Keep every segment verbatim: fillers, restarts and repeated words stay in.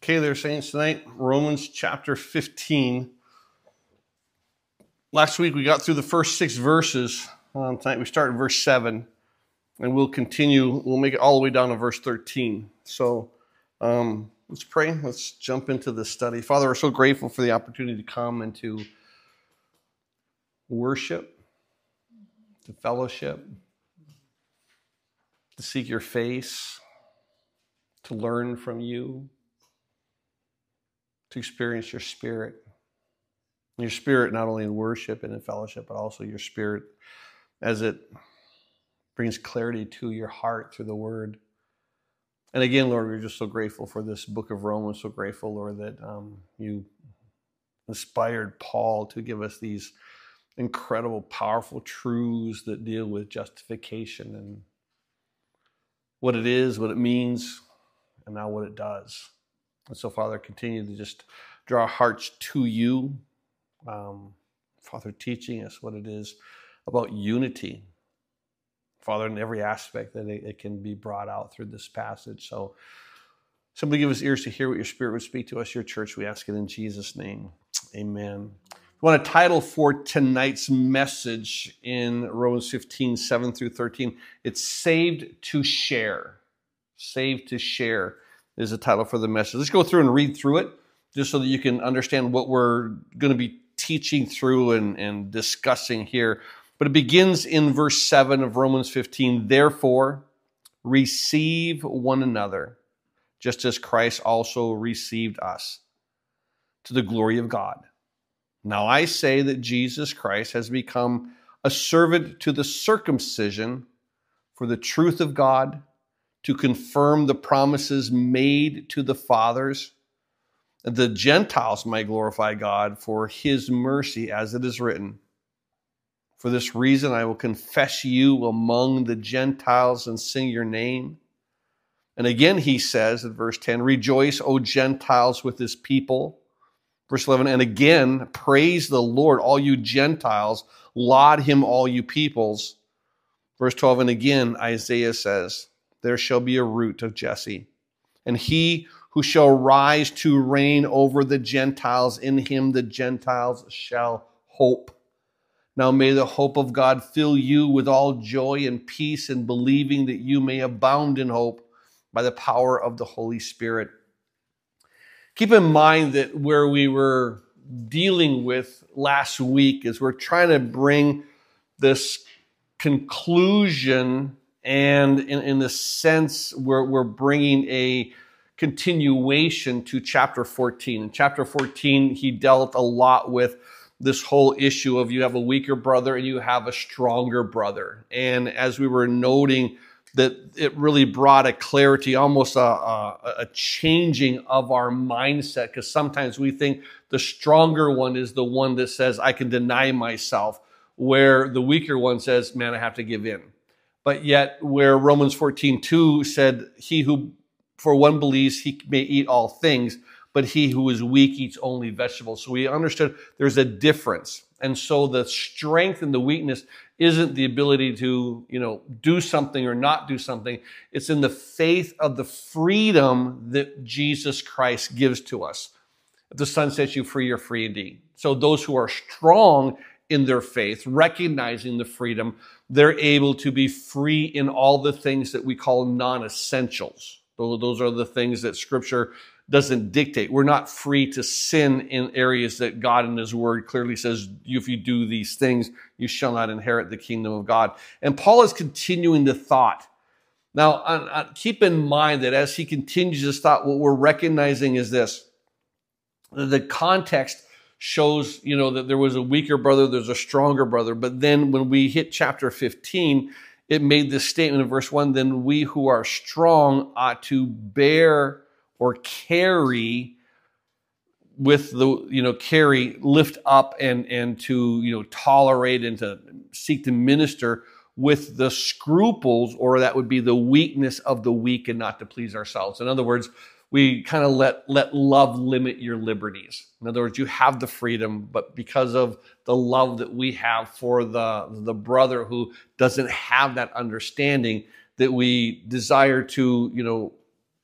Okay, there, saints, tonight, Romans chapter fifteen. Last week we got through the first six verses. Um, tonight we start in verse seven, and we'll continue. We'll make it all the way down to verse thirteen. So um, let's pray. Let's jump into the study. Father, we're so grateful for the opportunity to come and to worship, to fellowship, to seek your face, to learn from you, to experience your spirit. Your spirit not only in worship and in fellowship, but also your spirit as it brings clarity to your heart through the word. And again, Lord, we're just so grateful for this book of Romans. So grateful, Lord, that um, you inspired Paul to give us these incredible, powerful truths that deal with justification and what it is, what it means, and now what it does. And so, Father, continue to just draw our hearts to you. Um, Father, teaching us what it is about unity. Father, in every aspect that it, it can be brought out through this passage. So simply give us ears to hear what your Spirit would speak to us, your church. We ask it in Jesus' name. Amen. I want a title for tonight's message in Romans fifteen, seven through thirteen. It's Saved to Share. Saved to Share is the title for the message. Let's go through and read through it just so that you can understand what we're going to be teaching through and, and discussing here. But it begins in verse seven of Romans fifteen. Therefore, receive one another, just as Christ also received us, to the glory of God. Now I say that Jesus Christ has become a servant to the circumcision for the truth of God, to confirm the promises made to the fathers, that the Gentiles might glorify God for his mercy, as it is written. For this reason I will confess you among the Gentiles and sing your name. And again he says in verse ten, rejoice, O Gentiles, with his people. Verse eleven, and again, praise the Lord, all you Gentiles, laud him, all you peoples. Verse twelve, and again Isaiah says, there shall be a root of Jesse, and he who shall rise to reign over the Gentiles, in him the Gentiles shall hope. Now may the hope of God fill you with all joy and peace in believing, that you may abound in hope by the power of the Holy Spirit. Keep in mind that where we were dealing with last week is we're trying to bring this conclusion, and in, in the sense we're, we're bringing a continuation to chapter fourteen. In chapter fourteen, he dealt a lot with this whole issue of you have a weaker brother and you have a stronger brother. And as we were noting, that it really brought a clarity, almost a, a, a changing of our mindset, because sometimes we think the stronger one is the one that says, I can deny myself, where the weaker one says, man, I have to give in. But yet where Romans fourteen two said, he who for one believes he may eat all things, but he who is weak eats only vegetables. So we understood there's a difference. And so the strength and the weakness isn't the ability to, you know, do something or not do something. It's in the faith of the freedom that Jesus Christ gives to us. If the Son sets you free, you're free indeed. So those who are strong in their faith, recognizing the freedom, they're able to be free in all the things that we call non-essentials. Those are the things that Scripture doesn't dictate. We're not free to sin in areas that God in his word clearly says, if you do these things, you shall not inherit the kingdom of God. And Paul is continuing the thought. Now, uh, uh, keep in mind that as he continues this thought, what we're recognizing is this. The context shows, you know, that there was a weaker brother, there's a stronger brother. But then when we hit chapter fifteen, it made this statement in verse one, then we who are strong ought to bear or carry with the, you know, carry, lift up and, and to, you know, tolerate and to seek to minister with the scruples, or that would be the weakness of the weak, and not to please ourselves. In other words, we kind of let, let love limit your liberties. In other words, you have the freedom, but because of the love that we have for the, the brother who doesn't have that understanding, that we desire to, you know,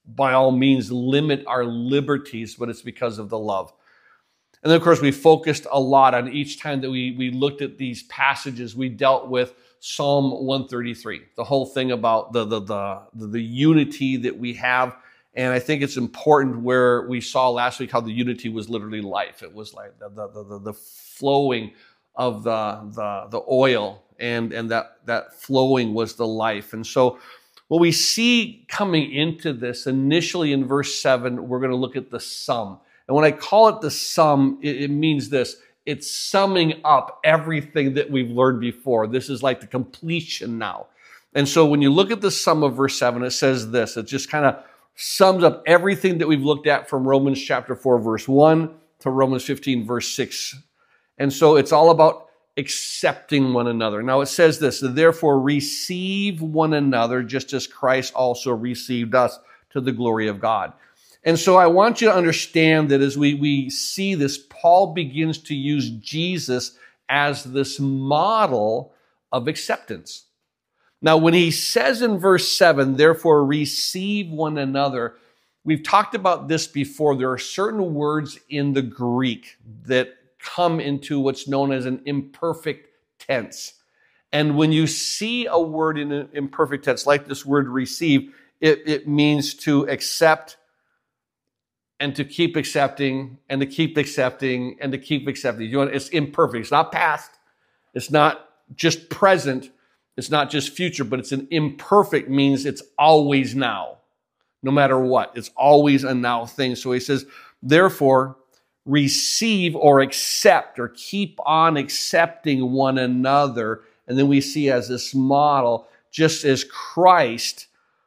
by all means limit our liberties, but it's because of the love. And then, of course, we focused a lot on each time that we, we looked at these passages, we dealt with Psalm one thirty-three, the whole thing about the, the, the, the, the unity that we have. And I think it's important where we saw last week how the unity was literally life. It was like the, the, the, the flowing of the, the, the oil, and, and that, that flowing was the life. And so what we see coming into this, initially in verse seven, we're going to look at the sum. And when I call it the sum, it, it means this. It's summing up everything that we've learned before. This is like the completion now. And so when you look at the sum of verse seven, it says this. It just kind of sums up everything that we've looked at from Romans chapter four, verse one to Romans fifteen, verse six. And so it's all about accepting one another. Now it says this, therefore receive one another just as Christ also received us to the glory of God. And so I want you to understand that as we, we see this, Paul begins to use Jesus as this model of acceptance. Now, when he says in verse seven, therefore receive one another, we've talked about this before. There are certain words in the Greek that come into what's known as an imperfect tense. And when you see a word in an imperfect tense, like this word receive, it, it means to accept, and to keep accepting, and to keep accepting, and to keep accepting. You know, it's imperfect. It's not past. It's not just present. It's not just future, but it's an imperfect, means it's always now, no matter what. It's always a now thing. So he says, therefore, receive or accept or keep on accepting one another. And then we see as this model, just as Christ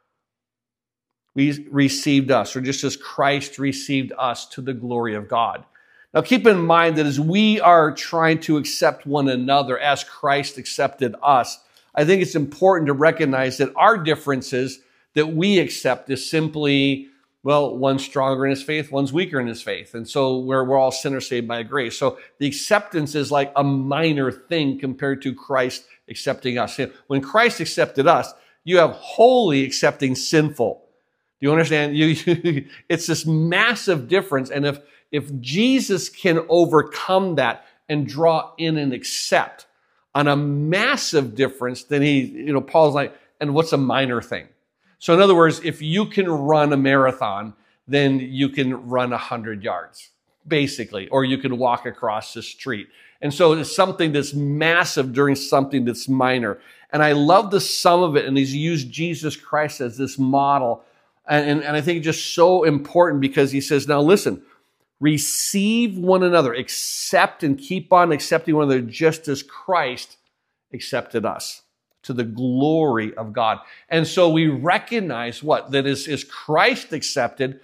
we received us, or just as Christ received us to the glory of God. Now keep in mind that as we are trying to accept one another as Christ accepted us, I think it's important to recognize that our differences that we accept is simply, well, one's stronger in his faith, one's weaker in his faith. And so we're, we're all sinners saved by grace. So the acceptance is like a minor thing compared to Christ accepting us. When Christ accepted us, you have wholly accepting sinful. Do you understand? You, you, it's this massive difference. And if, if Jesus can overcome that and draw in and accept on a massive difference, then he, you know, Paul's like, and what's a minor thing? So in other words, if you can run a marathon, then you can run a hundred yards, basically, or you can walk across the street. And so it's something that's massive during something that's minor. And I love the sum of it. And he's used Jesus Christ as this model. And, and, and I think it's just so important because he says, now listen, receive one another, accept and keep on accepting one another just as Christ accepted us to the glory of God. And so we recognize what? That is, is Christ accepted,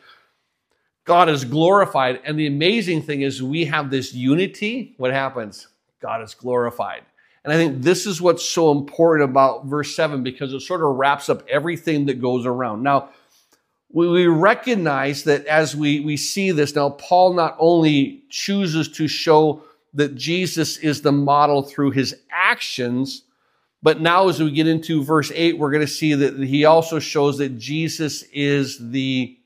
God is glorified. And the amazing thing is we have this unity. What happens? God is glorified. And I think this is what's so important about verse seven, because it sort of wraps up everything that goes around. Now, we recognize that as we, we see this, now Paul not only chooses to show that Jesus is the model through his actions, but now as we get into verse eight, we're going to see that he also shows that Jesus is the,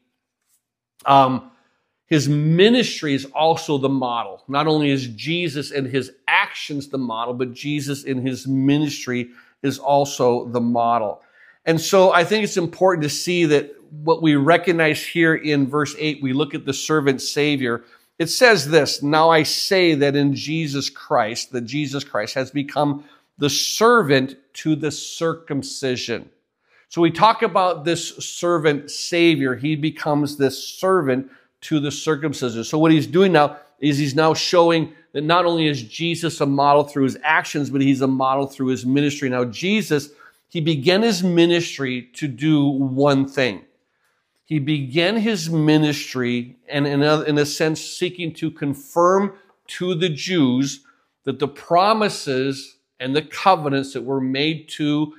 um, his ministry is also the model. Not only is Jesus and his actions the model, but Jesus in his ministry is also the model. And so I think it's important to see that what we recognize here in verse eight, we look at the servant Savior. It says this, now I say that in Jesus Christ, that Jesus Christ has become the servant to the circumcision. So we talk about this servant Savior. He becomes this servant to the circumcision. So what he's doing now is he's now showing that not only is Jesus a model through his actions, but he's a model through his ministry. Now Jesus, he began his ministry to do one thing. He began his ministry and in a, in a sense seeking to confirm to the Jews that the promises and the covenants that were made to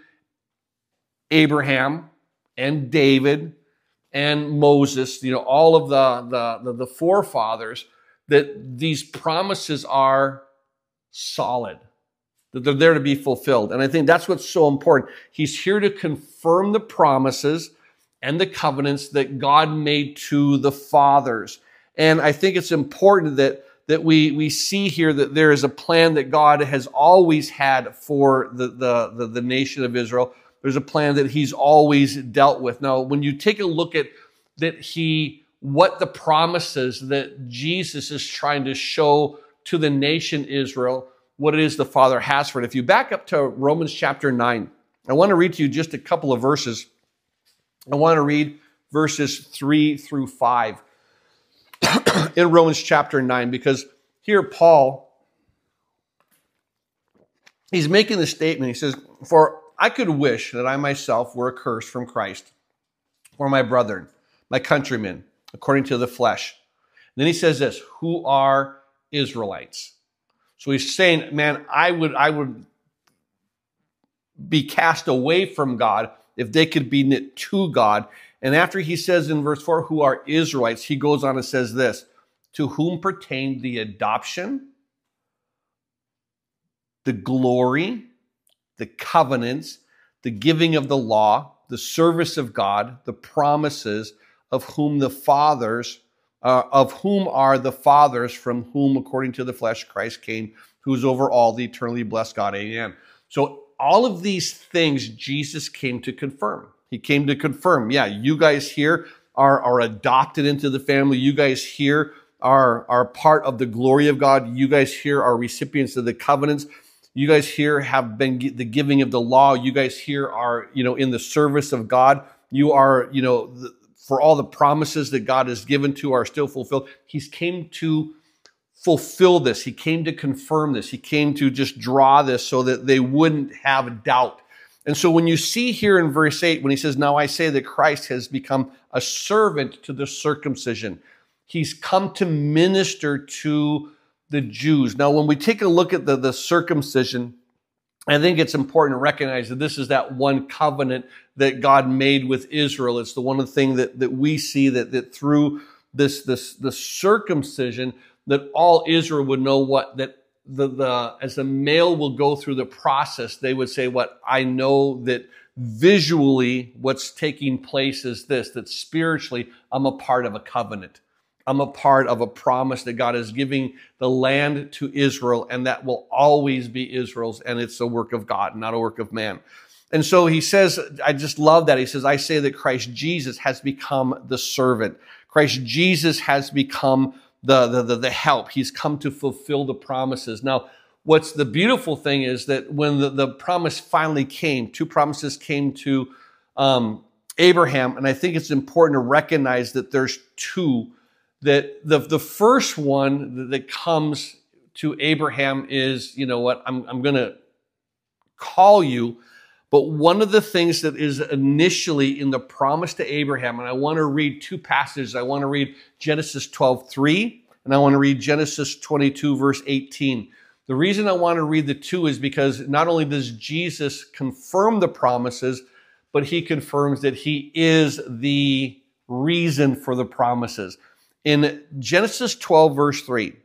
Abraham and David and Moses, you know, all of the, the, the, the forefathers, that these promises are solid, that they're there to be fulfilled. And I think that's what's so important. He's here to confirm the promises, and the covenants that God made to the fathers. And I think it's important that, that we, we see here that there is a plan that God has always had for the, the, the, the nation of Israel. There's a plan that he's always dealt with. Now, when you take a look at that he, what the promises that Jesus is trying to show to the nation Israel, what it is the Father has for it. If you back up to Romans chapter nine, I want to read to you just a couple of verses. I want to read verses three through five in Romans chapter nine, because here Paul, he's making the statement. He says, "For I could wish that I myself were accursed from Christ for my brethren, my countrymen, according to the flesh." And then he says this, "Who are Israelites." So he's saying, man, I would, I would be cast away from God if they could be knit to God. And after he says in verse four, "Who are Israelites," he goes on and says this, "To whom pertain the adoption, the glory, the covenants, the giving of the law, the service of God, the promises, of whom the fathers, uh, of whom are the fathers, from whom, according to the flesh, Christ came, who is over all, the eternally blessed God." Amen. So all of these things Jesus came to confirm. He came to confirm, yeah, you guys here are, are adopted into the family. You guys here are, are part of the glory of God. You guys here are recipients of the covenants. You guys here have been the giving of the law. You guys here are, you know, in the service of God. You are, you know, the, for all the promises that God has given to are still fulfilled. He's came to fulfill this. He came to confirm this. He came to just draw this so that they wouldn't have doubt. And so when you see here in verse eight, when he says, "Now I say that Christ has become a servant to the circumcision," he's come to minister to the Jews. Now, when we take a look at the, the circumcision, I think it's important to recognize that this is that one covenant that God made with Israel. It's the one thing that, that we see that, that through this, this, the circumcision, that all Israel would know what, that the, the, as a male will go through the process, they would say, what I know that visually what's taking place is this, that spiritually I'm a part of a covenant. I'm a part of a promise that God is giving the land to Israel, and that will always be Israel's, and it's a work of God, not a work of man. And so he says, I just love that. He says, "I say that Christ Jesus has become the servant." Christ Jesus has become the, the, the, the help. He's come to fulfill the promises. Now, what's the beautiful thing is that when the, the promise finally came, two promises came to um, Abraham, and I think it's important to recognize that there's two. That the, the first one that comes to Abraham is, you know what, I'm, I'm going to call you. But one of the things that is initially in the promise to Abraham, and I want to read two passages. I want to read Genesis twelve three, and I want to read Genesis twenty-two, verse eighteen. The reason I want to read the two is because not only does Jesus confirm the promises, but he confirms that he is the reason for the promises. In Genesis twelve, verse three,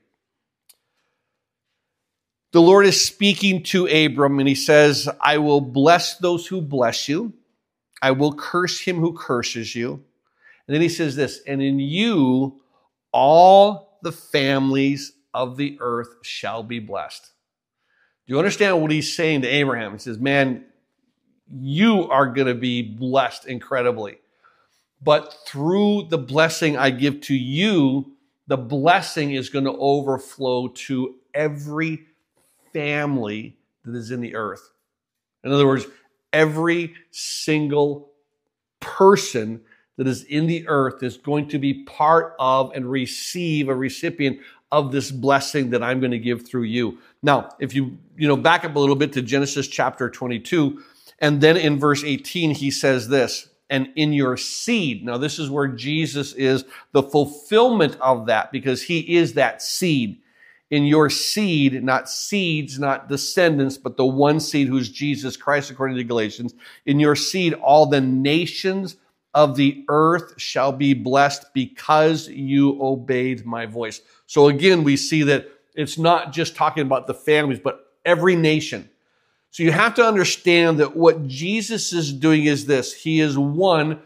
the Lord is speaking to Abram, and he says, "I will bless those who bless you. I will curse him who curses you." And then he says this, "And in you all the families of the earth shall be blessed." Do you understand what he's saying to Abraham? He says, man, you are going to be blessed incredibly. But through the blessing I give to you, the blessing is going to overflow to every family that is in the earth. In other words, every single person that is in the earth is going to be part of and receive a recipient of this blessing that I'm going to give through you. Now, if you, you know, back up a little bit to Genesis chapter twenty-two, and then in verse eighteen, he says this, "And in your seed." Now, this is where Jesus is the fulfillment of that, because he is that seed. In your seed, not seeds, not descendants, but the one seed who's Jesus Christ, according to Galatians. "In your seed, all the nations of the earth shall be blessed because you obeyed my voice." So again, we see that it's not just talking about the families, but every nation. So you have to understand that what Jesus is doing is this. He is one,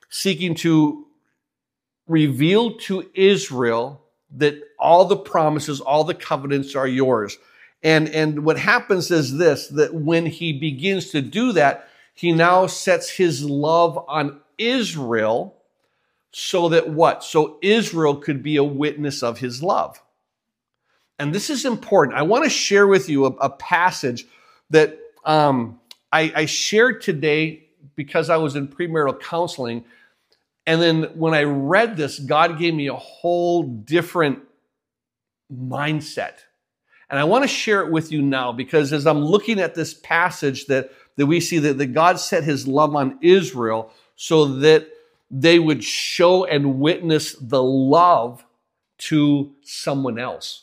seeking to reveal to Israel that all the promises, all the covenants are yours. And, and what happens is this, that when he begins to do that, he now sets his love on Israel so that what? So Israel could be a witness of his love. And this is important. I want to share with you a, a passage that um, I, I shared today because I was in premarital counseling. And then when I read this, God gave me a whole different mindset. And I want to share it with you now because as I'm looking at this passage that, that we see that, that God set his love on Israel so that they would show and witness the love to someone else.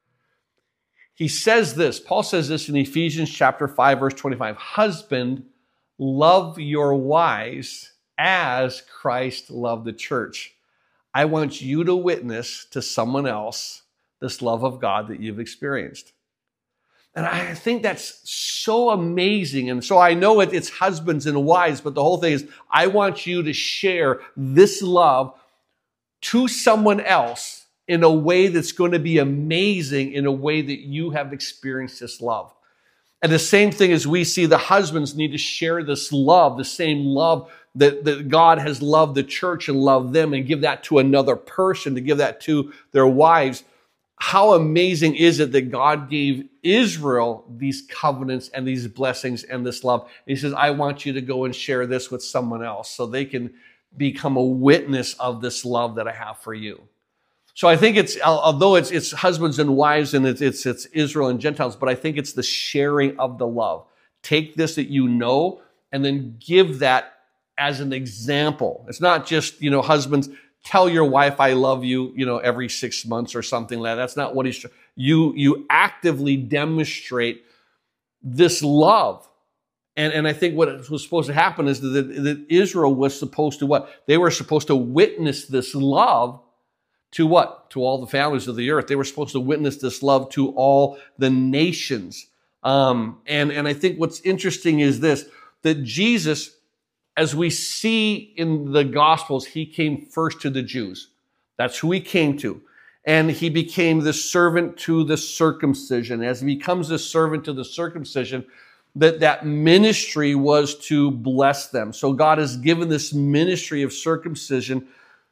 He says this, Paul says this in Ephesians chapter five, verse twenty-five, husband, love your wives as Christ loved the church. I want you to witness to someone else this love of God that you've experienced. And I think that's so amazing. And so I know it, it's husbands and wives, but the whole thing is I want you to share this love to someone else in a way that's going to be amazing, in a way that you have experienced this love. And the same thing as we see the husbands need to share this love, the same love that, that God has loved the church and loved them, and give that to another person, to give that to their wives. How amazing is it that God gave Israel these covenants and these blessings and this love? And he says, I want you to go and share this with someone else so they can become a witness of this love that I have for you. So I think it's, although it's, it's husbands and wives and it's, it's, it's Israel and Gentiles, but I think it's the sharing of the love. Take this that you know and then give that as an example. It's not just, you know, husbands, tell your wife I love you, you know, every six months or something like that. That's not what he's, you, you actively demonstrate this love. And, and I think what was supposed to happen is that, that Israel was supposed to what? They were supposed to witness this love to what? To all the families of the earth. They were supposed to witness this love to all the nations. Um, and, and I think what's interesting is this, that Jesus, as we see in the Gospels, he came first to the Jews. That's who he came to. And he became the servant to the circumcision. As he becomes the servant to the circumcision, that that ministry was to bless them. So God has given this ministry of circumcision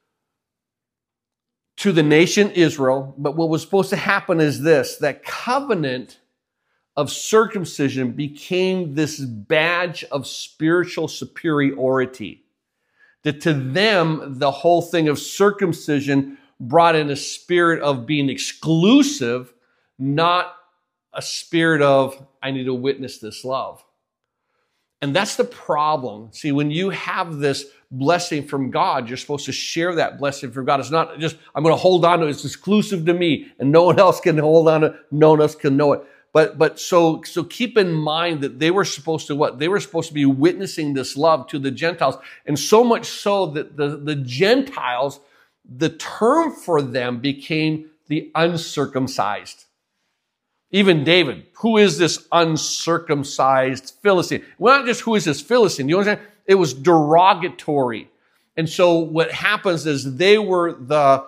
to the nation Israel. But what was supposed to happen is this, that covenant of circumcision became this badge of spiritual superiority. That to them, the whole thing of circumcision brought in a spirit of being exclusive, not a spirit of, I need to witness this love. And that's the problem. See, when you have this blessing from God, you're supposed to share that blessing from God. It's not just, I'm going to hold on to it. It's exclusive to me and no one else can hold on to it. No one else can know it. But, but so, so keep in mind that they were supposed to what? They were supposed to be witnessing this love to the Gentiles. And so much so that the, the Gentiles, the term for them became the uncircumcised. Even David, who is this uncircumcised Philistine? Well, not just who is this Philistine. You understand? It was derogatory. And so what happens is they were the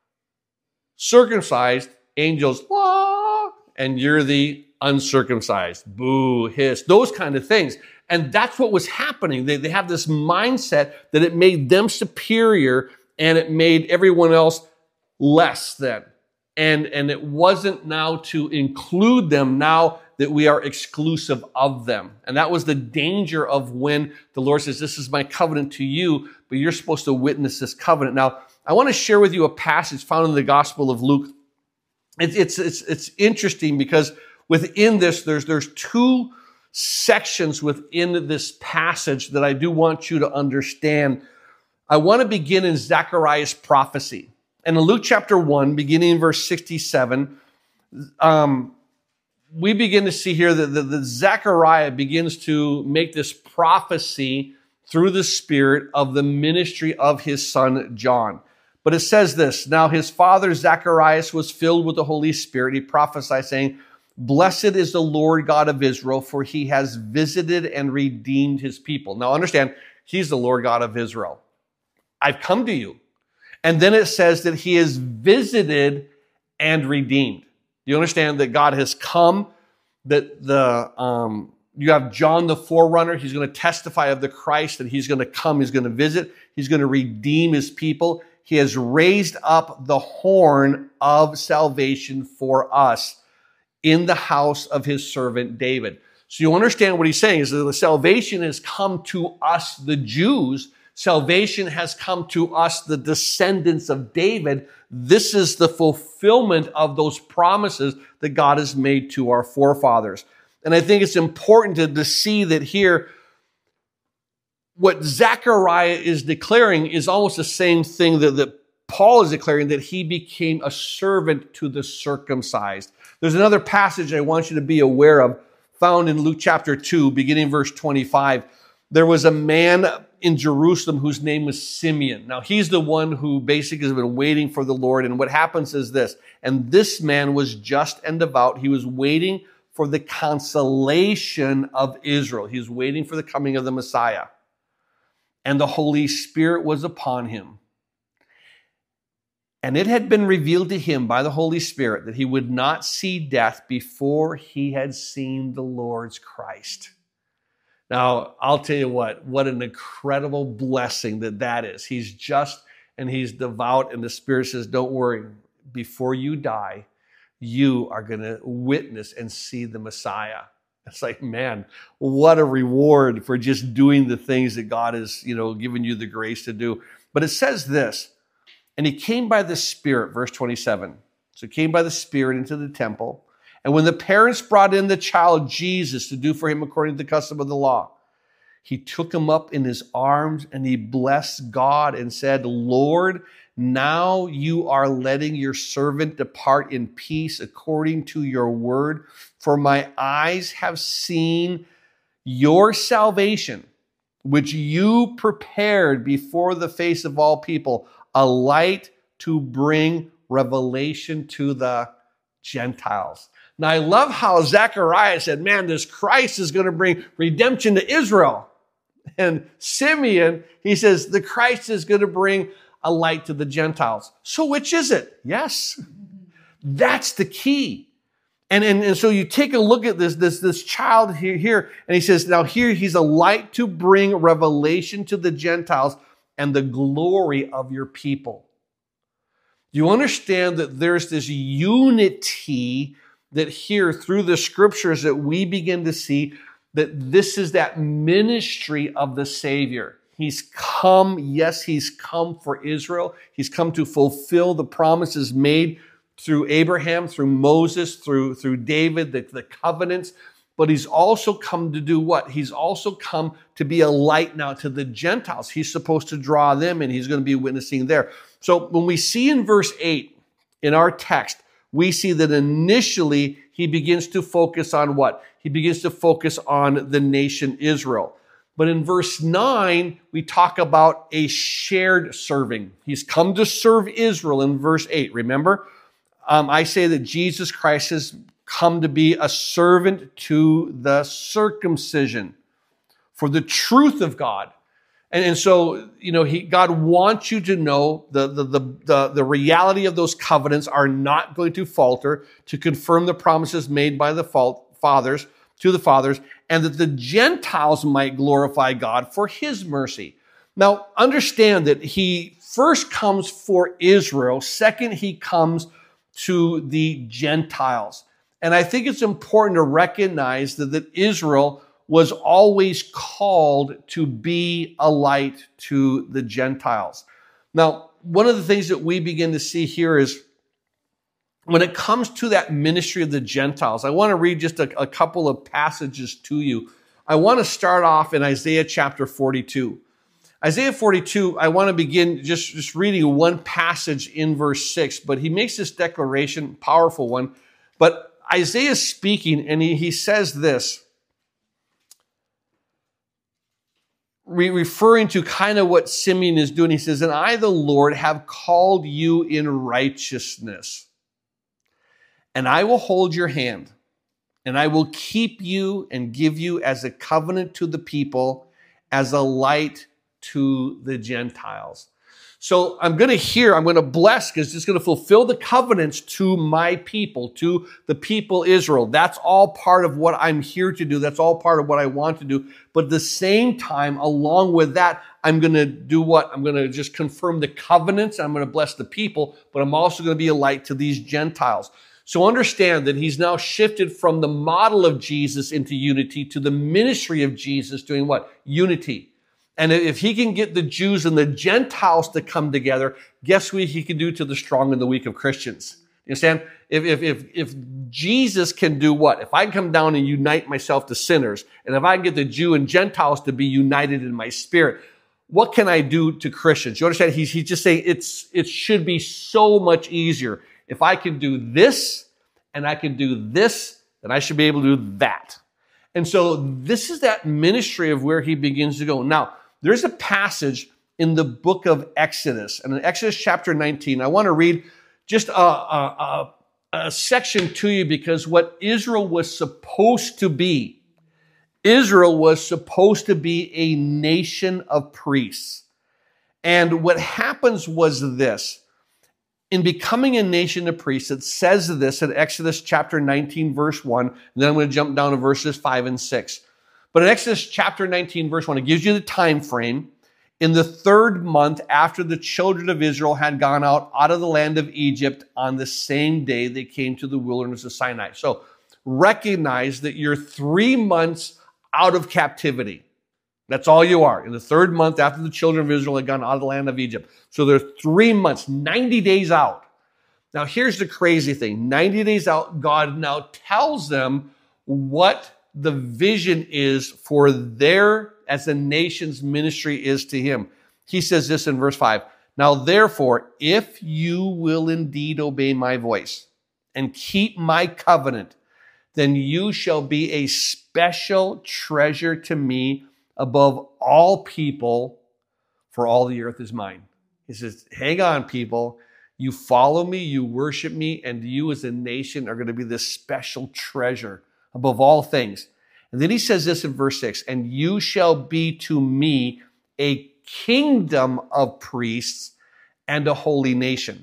circumcised angels, ah, and you're the uncircumcised, boo, hiss, those kind of things. And that's what was happening. They, they have this mindset that it made them superior and it made everyone else less than. And, and it wasn't now to include them now that we are exclusive of them. And that was the danger of when the Lord says, this is my covenant to you, but you're supposed to witness this covenant. Now, I want to share with you a passage found in the Gospel of Luke. It's, it's, it's, it's interesting because within this, there's, there's two sections within this passage that I do want you to understand. I want to begin in Zechariah's prophecy. And in Luke chapter one, beginning in verse sixty-seven, um, we begin to see here that the, the Zechariah begins to make this prophecy through the Spirit of the ministry of his son John. But it says this, now his father Zacharias was filled with the Holy Spirit. He prophesied saying, blessed is the Lord God of Israel, for he has visited and redeemed his people. Now understand, he's the Lord God of Israel. I've come to you. And then it says that he is visited and redeemed. You understand that God has come, that the um, you have John the forerunner. He's going to testify of the Christ, that he's going to come, he's going to visit, he's going to redeem his people. He has raised up the horn of salvation for us in the house of his servant David. So you understand what he's saying is that the salvation has come to us, the Jews. Salvation has come to us, the descendants of David. This is the fulfillment of those promises that God has made to our forefathers. And I think it's important to, to see that here, what Zechariah is declaring is almost the same thing that, that Paul is declaring, that he became a servant to the circumcised. There's another passage I want you to be aware of, found in Luke chapter two, beginning verse twenty-five. There was a man in Jerusalem whose name was Simeon. Now, he's the one who basically has been waiting for the Lord. And what happens is this, and this man was just and devout. He was waiting for the consolation of Israel. He was waiting for the coming of the Messiah. And the Holy Spirit was upon him. And it had been revealed to him by the Holy Spirit that he would not see death before he had seen the Lord's Christ. Now, I'll tell you what, what an incredible blessing that that is. He's just and he's devout, and the Spirit says, don't worry, before you die, you are going to witness and see the Messiah. It's like, man, what a reward for just doing the things that God has, you know, given you the grace to do. But it says this, and he came by the Spirit, verse twenty-seven. So he came by the Spirit into the temple. And when the parents brought in the child Jesus to do for him according to the custom of the law, he took him up in his arms and he blessed God and said, Lord, now you are letting your servant depart in peace according to your word. For my eyes have seen your salvation, which you prepared before the face of all people, a light to bring revelation to the Gentiles. Now, I love how Zechariah said, man, this Christ is going to bring redemption to Israel. And Simeon, he says, the Christ is going to bring a light to the Gentiles. So which is it? Yes. That's the key. And, and, and so you take a look at this, this, this child here, here, and he says, now here he's a light to bring revelation to the Gentiles and the glory of your people. You understand that there's this unity that here through the scriptures that we begin to see that this is that ministry of the Savior. He's come, yes, he's come for Israel. He's come to fulfill the promises made through Abraham, through Moses, through, through David, the, the covenants. But he's also come to do what? He's also come to be a light now to the Gentiles. He's supposed to draw them, and he's going to be witnessing there. So when we see in verse eight in our text, we see that initially he begins to focus on what? He begins to focus on the nation Israel. But in verse nine, we talk about a shared serving. He's come to serve Israel in verse eight. Remember, um, I say that Jesus Christ has come to be a servant to the circumcision for the truth of God. And, and so, you know, he, God wants you to know the, the, the, the, the reality of those covenants are not going to falter, to confirm the promises made by the fathers, to the fathers, and that the Gentiles might glorify God for his mercy. Now, understand that he first comes for Israel. Second, he comes to the Gentiles. And I think it's important to recognize that, that Israel was always called to be a light to the Gentiles. Now, one of the things that we begin to see here is when it comes to that ministry of the Gentiles, I want to read just a, a couple of passages to you. I want to start off in Isaiah chapter forty-two. Isaiah forty-two, I want to begin just, just reading one passage in verse six, but he makes this declaration, powerful one. But Isaiah is speaking, and he, he says this, referring to kind of what Simeon is doing. He says, and I, the Lord, have called you in righteousness, and I will hold your hand, and I will keep you and give you as a covenant to the people, as a light to the Gentiles. So I'm going to hear, I'm going to bless because it's going to fulfill the covenants to my people, to the people Israel. That's all part of what I'm here to do. That's all part of what I want to do. But at the same time, along with that, I'm going to do what? I'm going to just confirm the covenants. I'm going to bless the people, but I'm also going to be a light to these Gentiles. So understand that he's now shifted from the model of Jesus into unity to the ministry of Jesus doing what? Unity. And if he can get the Jews and the Gentiles to come together, guess what he can do to the strong and the weak of Christians? You understand? If, if, if, if Jesus can do what? If I come down and unite myself to sinners, and if I can get the Jew and Gentiles to be united in my spirit, what can I do to Christians? You understand? He's, he's just saying it's, it should be so much easier. If I can do this and I can do this, then I should be able to do that. And so this is that ministry of where he begins to go. Now, there's a passage in the book of Exodus, and in Exodus chapter nineteen, I want to read just a, a, a, a section to you because what Israel was supposed to be, Israel was supposed to be a nation of priests. And what happens was this. In becoming a nation of priests, it says this in Exodus chapter nineteen, verse one, and then I'm going to jump down to verses five and six. But in Exodus chapter nineteen, verse one, it gives you the time frame. In the third month after the children of Israel had gone out, out of the land of Egypt, on the same day they came to the wilderness of Sinai. So recognize that you're three months out of captivity. That's all you are. In the third month after the children of Israel had gone out of the land of Egypt. So they're three months, ninety days out. Now here's the crazy thing. ninety days out, God now tells them what the vision is for their, as a nation's ministry is to him. He says this in verse five. Now therefore, if you will indeed obey my voice and keep my covenant, then you shall be a special treasure to me above all people, for all the earth is mine. He says, hang on, people. You follow me, you worship me, and you as a nation are going to be this special treasure above all things. And then he says this in verse six, and you shall be to me a kingdom of priests and a holy nation.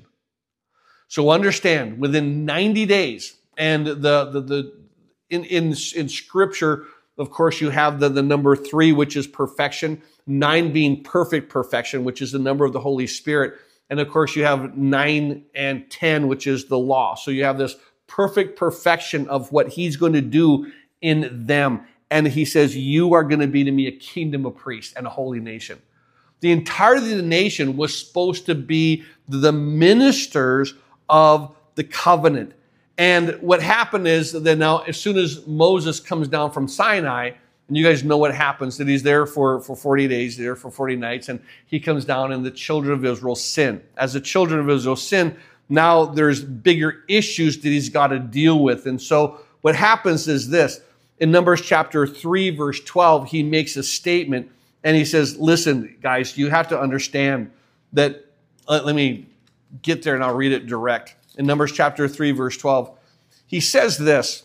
So understand, within ninety days, and the, the, the in, in, in scripture, of course, you have the, the number three, which is perfection, nine being perfect perfection, which is the number of the Holy Spirit. And of course, you have nine and ten, which is the law. So you have this perfect perfection of what he's going to do in them. And he says, you are going to be to me a kingdom of priests and a holy nation. The entirety of the nation was supposed to be the ministers of the covenant. And what happened is that now, as soon as Moses comes down from Sinai, and you guys know what happens, that he's there for, for forty days, there for forty nights, and he comes down and the children of Israel sin. As the children of Israel sin, now there's bigger issues that he's got to deal with. And so what happens is this. In Numbers chapter three, verse twelve, he makes a statement, and he says, listen, guys, you have to understand that, let, let me get there and I'll read it direct. In Numbers chapter three, verse twelve, he says this,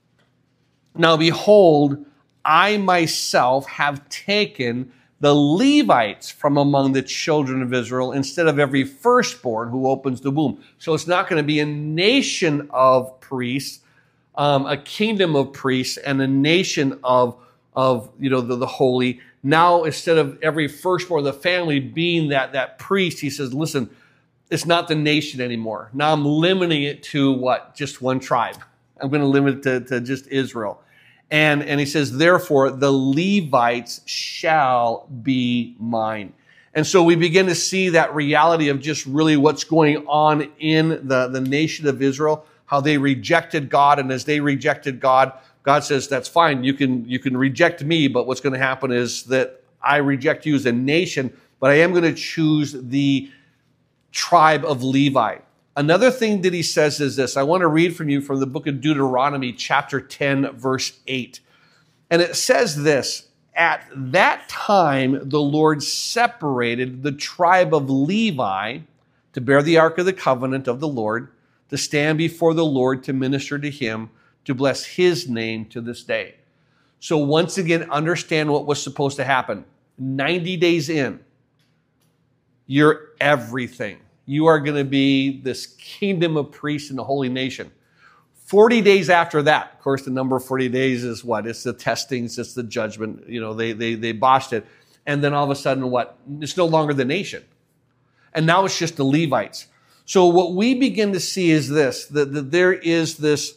now behold, I myself have taken the Levites from among the children of Israel instead of every firstborn who opens the womb. So it's not going to be a nation of priests, um, a kingdom of priests, and a nation of, of you know, the, the holy. Now, instead of every firstborn of the family being that, that priest, he says, listen, it's not the nation anymore. Now I'm limiting it to what? Just one tribe. I'm going to limit it to, to just Israel. And, and he says, therefore, the Levites shall be mine. And so we begin to see that reality of just really what's going on in the, the nation of Israel, how they rejected God. And as they rejected God, God says, that's fine. You can, you can reject me, but what's going to happen is that I reject you as a nation, but I am going to choose the tribe of Levi. Another thing that he says is this. I want to read from you from the book of Deuteronomy, chapter ten, verse eight. And it says this, at that time, the Lord separated the tribe of Levi to bear the ark of the covenant of the Lord, to stand before the Lord, to minister to him, to bless his name to this day. So once again, understand what was supposed to happen. ninety days in, You're everything. You are going to be this kingdom of priests and a holy nation. forty days after that, of course, the number of forty days is what? It's the testings, it's the judgment. You know, they, they, they botched it. And then all of a sudden, what? It's no longer the nation. And now it's just the Levites. So what we begin to see is this, that, that there is this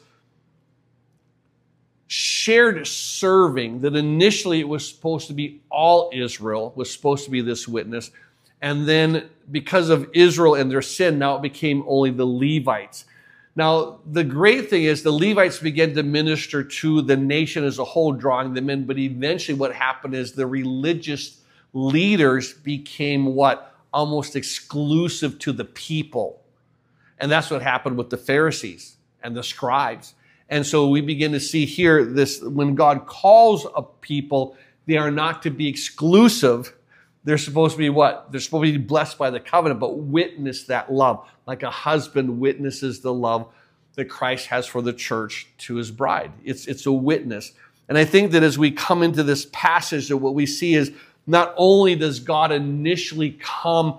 shared serving that initially it was supposed to be all Israel, was supposed to be this witness. And then because of Israel and their sin, now it became only the Levites. Now, the great thing is the Levites began to minister to the nation as a whole, drawing them in. But eventually what happened is the religious leaders became what? Almost exclusive to the people. And that's what happened with the Pharisees and the scribes. And so we begin to see here this, when God calls a people, they are not to be exclusive. They're supposed to be what? They're supposed to be blessed by the covenant, but witness that love. Like a husband witnesses the love that Christ has for the church to his bride. It's, it's a witness. And I think that as we come into this passage, that what we see is not only does God initially come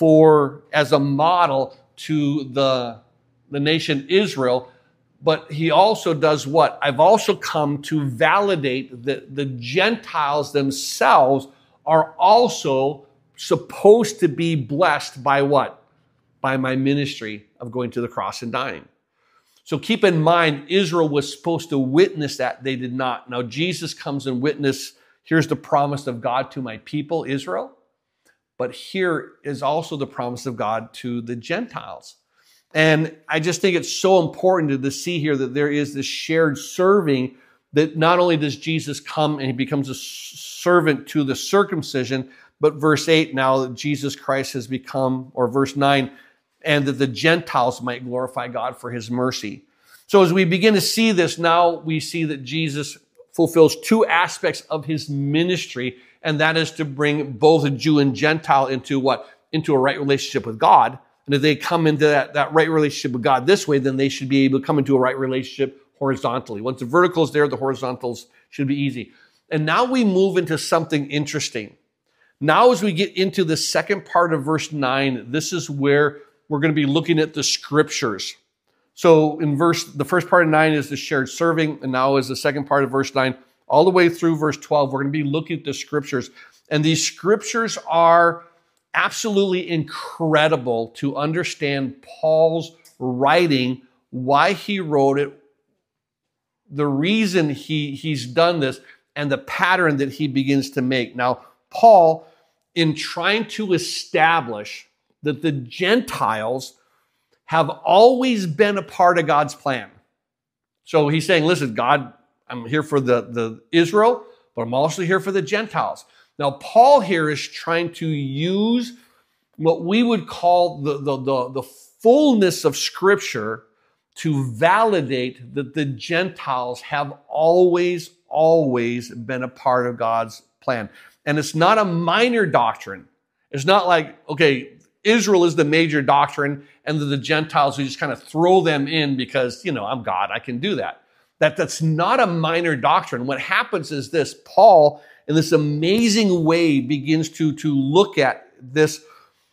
for as a model to the, the nation Israel, but he also does what? I've also come to validate that the Gentiles themselves are also supposed to be blessed by what? By my ministry of going to the cross and dying. So keep in mind, Israel was supposed to witness that. They did not. Now Jesus comes and witness. Here's the promise of God to my people, Israel. But here is also the promise of God to the Gentiles. And I just think it's so important to, to see here that there is this shared serving, that not only does Jesus come and he becomes a servant to the circumcision, but verse eight, now that Jesus Christ has become, or verse nine, and that the Gentiles might glorify God for his mercy. So as we begin to see this, now we see that Jesus fulfills two aspects of his ministry, and that is to bring both a Jew and Gentile into what? Into a right relationship with God. And if they come into that, that right relationship with God this way, then they should be able to come into a right relationship horizontally. Once the vertical is there, the horizontals should be easy. And now we move into something interesting. Now as we get into the second part of verse nine, this is where we're going to be looking at the scriptures. So in verse, the first part of nine is the shared serving, and now is the second part of verse nine, all the way through verse twelve, we're going to be looking at the scriptures. And these scriptures are absolutely incredible to understand Paul's writing, why he wrote it, the reason he, he's done this, and the pattern that he begins to make. Now, Paul, in trying to establish that the Gentiles have always been a part of God's plan. So he's saying, listen, God, I'm here for the, the Israel, but I'm also here for the Gentiles. Now, Paul here is trying to use what we would call the, the, the, the fullness of Scripture to validate that the Gentiles have always, always been a part of God's plan. And it's not a minor doctrine. It's not like, okay, Israel is the major doctrine, and the Gentiles, we just kind of throw them in because, you know, I'm God, I can do that. That that's not a minor doctrine. What happens is this: Paul, in this amazing way, begins to, to look at this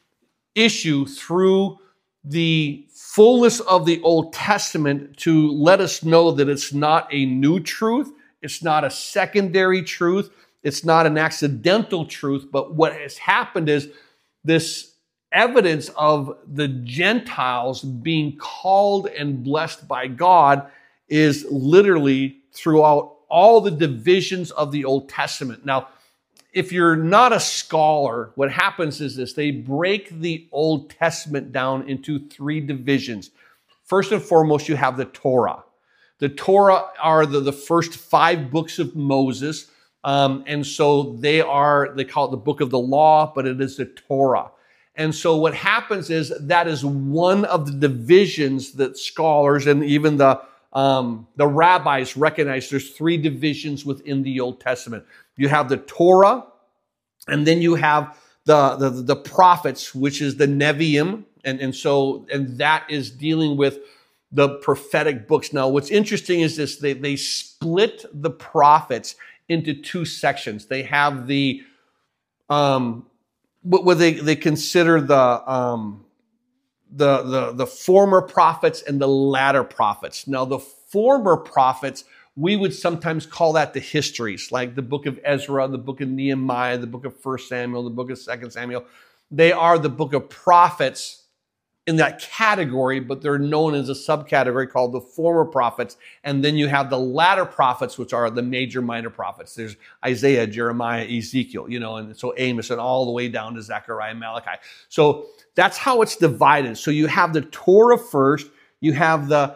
issue through the fullness of the Old Testament to let us know that it's not a new truth, it's not a secondary truth, it's not an accidental truth, but what has happened is this evidence of the Gentiles being called and blessed by God is literally throughout all the divisions of the Old Testament. Now, if you're not a scholar, what happens is this: they break the Old Testament down into three divisions. First and foremost, you have the Torah. The Torah are the, the first five books of Moses. Um, and so they are, they call it the book of the law, but it is the Torah. And so what happens is that is one of the divisions that scholars and even the um, the rabbis recognize. There's three divisions within the Old Testament. You have the Torah, and then you have the, the, the prophets, which is the Nevi'im. And, and so, and that is dealing with the prophetic books. Now, what's interesting is this: they, they split the prophets into two sections. They have the, um, what, what they, they consider the, um, the, the, the former prophets and the latter prophets. Now, the former prophets, we would sometimes call that the histories, like the book of Ezra, the book of Nehemiah, the book of First Samuel, the book of Second Samuel. They are the book of prophets in that category, but they're known as a subcategory called the former prophets. And then you have the latter prophets, which are the major minor prophets. There's Isaiah, Jeremiah, Ezekiel, you know, and so Amos, and all the way down to Zechariah, Malachi. So that's how it's divided. So you have the Torah first, you have the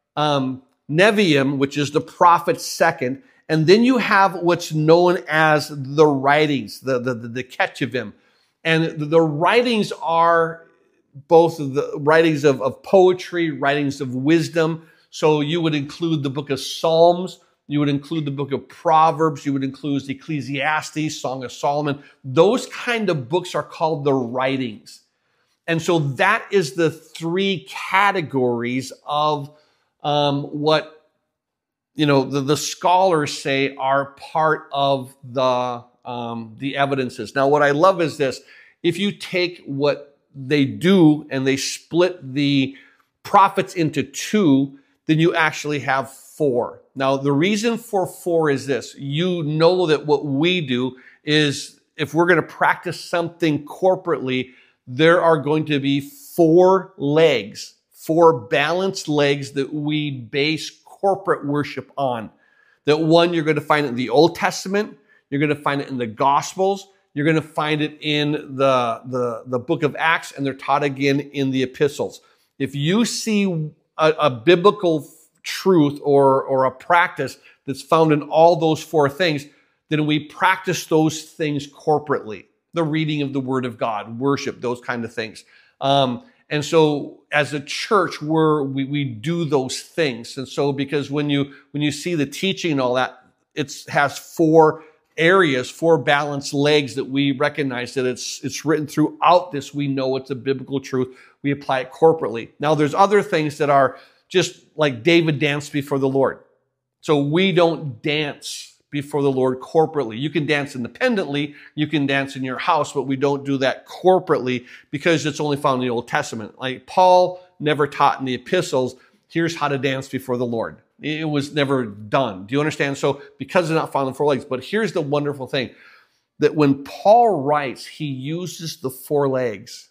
um, Nevi'im, which is the prophets second, and then you have what's known as the writings, the, the, the, the Ketuvim. And the, the writings are both the writings of, of poetry, writings of wisdom. So you would include the book of Psalms, you would include the book of Proverbs, you would include Ecclesiastes, Song of Solomon. Those kind of books are called the writings. And so that is the three categories of um, what, you know, the, the scholars say are part of the, um, the evidences. Now, what I love is this. If you take what they do and they split the prophets into two, then you actually have four. Now, the reason for four is this. You know that what we do is if we're going to practice something corporately, there are going to be four legs, four balanced legs that we base corporate worship on. That one, you're going to find it in the Old Testament, you're going to find it in the Gospels, you're going to find it in the, the, the book of Acts, and they're taught again in the epistles. If you see a, a biblical truth or, or a practice that's found in all those four things, then we practice those things corporately. The reading of the Word of God, worship, those kind of things. Um, and so as a church, we're, we, we do those things. And so because when you, when you see the teaching and all that, it has four areas, four balanced legs that we recognize that it's it's written throughout this. We know it's a biblical truth. We apply it corporately. Now, there's other things that are just like David danced before the Lord. So we don't dance before the Lord corporately. You can dance independently. You can dance in your house, but we don't do that corporately because it's only found in the Old Testament. Like Paul never taught in the epistles, here's how to dance before the Lord. It was never done. Do you understand? So because they're not found in four legs. But here's the wonderful thing, that when Paul writes, he uses the four legs,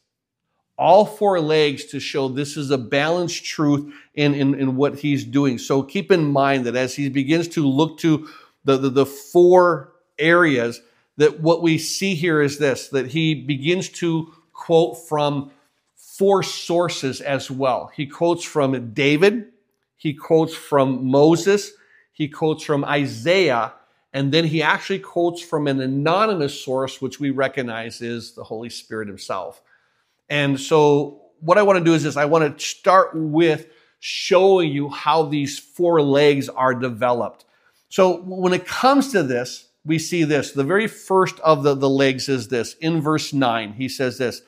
all four legs, to show this is a balanced truth in, in, in what he's doing. So keep in mind that as he begins to look to the, the, the four areas, that what we see here is this, that he begins to quote from four sources as well. He quotes from David, he quotes from Moses, he quotes from Isaiah, and then he actually quotes from an anonymous source, which we recognize is the Holy Spirit himself. And so what I want to do is this. I want to start with showing you how these four legs are developed. So when it comes to this, we see this. The very first of the, the legs is this. In verse nine, he says this,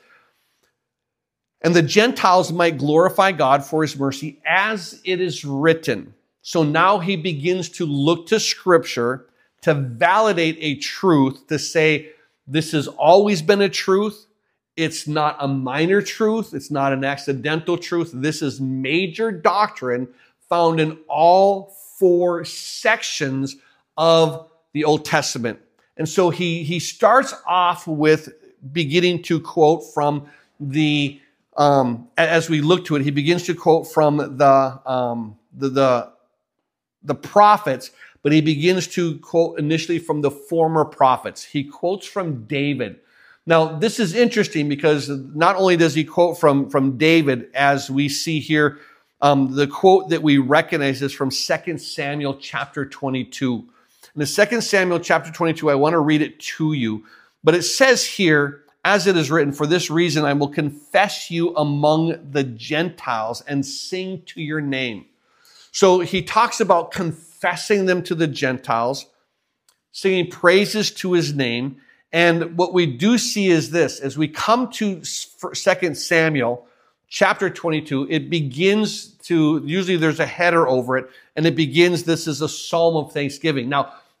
and the Gentiles might glorify God for his mercy, as it is written. So now he begins to look to Scripture to validate a truth, to say this has always been a truth. It's not a minor truth. It's not an accidental truth. This is major doctrine found in all four sections of the Old Testament. And so he, he starts off with beginning to quote from the Um, as we look to it, he begins to quote from the, um, the, the, the prophets, but he begins to quote initially from the former prophets. He quotes from David. Now, this is interesting because not only does he quote from, from David, as we see here, um, the quote that we recognize is from Second Samuel chapter twenty-two. In the Second Samuel chapter twenty-two, I want to read it to you, but it says here, as it is written, for this reason I will confess you among the Gentiles and sing to your name. So he talks about confessing them to the Gentiles, singing praises to his name. And what we do see is this, as we come to Second Samuel chapter twenty-two, it begins to, usually there's a header over it, and it begins, this is a psalm of thanksgiving. Now,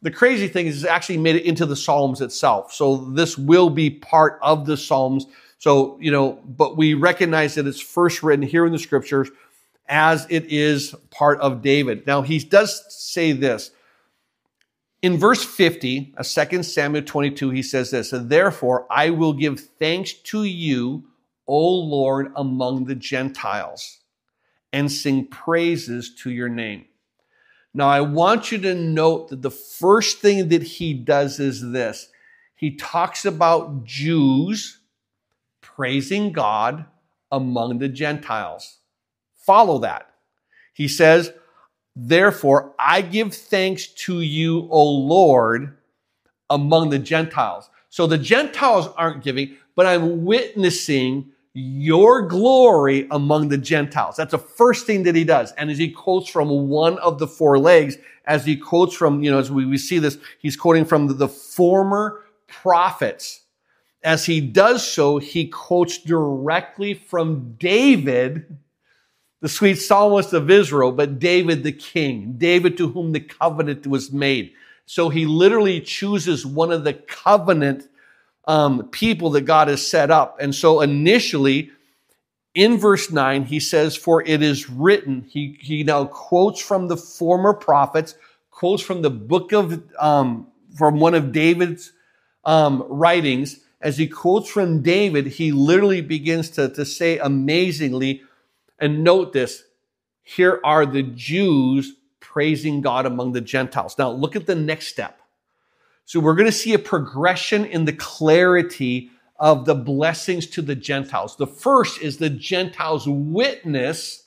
the crazy thing is it's actually made it into the Psalms itself. So this will be part of the Psalms. So, you know, but we recognize that it's first written here in the scriptures as it is part of David. Now, he does say this. In verse fifty, of Second Samuel twenty-two, he says this, therefore I will give thanks to you, O Lord, among the Gentiles, and sing praises to your name. Now, I want you to note that the first thing that he does is this. He talks about Jews praising God among the Gentiles. Follow that. He says, therefore, I give thanks to you, O Lord, among the Gentiles. So the Gentiles aren't giving, but I'm witnessing your glory among the Gentiles. That's the first thing that he does. And as he quotes from one of the four legs, as he quotes from, you know, as we, we see this, he's quoting from the, the former prophets. As he does so, he quotes directly from David, the sweet psalmist of Israel, but David the king, David to whom the covenant was made. So he literally chooses one of the covenant um, people that God has set up. And so initially, in verse nine, he says, for it is written, he, he now quotes from the former prophets, quotes from the book of, um, from one of David's um, writings. As he quotes from David, he literally begins to, to say amazingly, and note this, here are the Jews praising God among the Gentiles. Now look at the next step. So we're going to see a progression in the clarity of the blessings to the Gentiles. The first is the Gentiles witness